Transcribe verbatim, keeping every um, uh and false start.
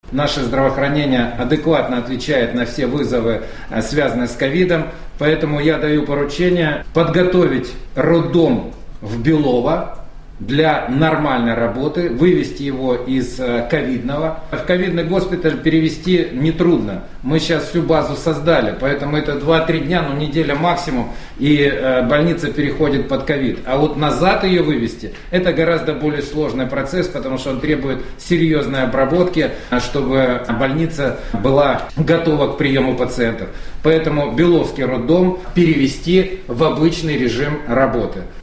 Наше здравоохранение адекватно отвечает на все вызовы, связанные с ковидом, поэтому я даю поручение подготовить роддом в Белово для нормальной работы, вывести его из ковидного. В ковидный госпиталь перевести нетрудно. Мы сейчас всю базу создали, поэтому это два-три дня, ну неделя максимум, и больница переходит под ковид. А вот назад ее вывести, это гораздо более сложный процесс, потому что он требует серьезной обработки, чтобы больница была готова к приему пациентов. Поэтому Беловский роддом перевести в обычный режим работы.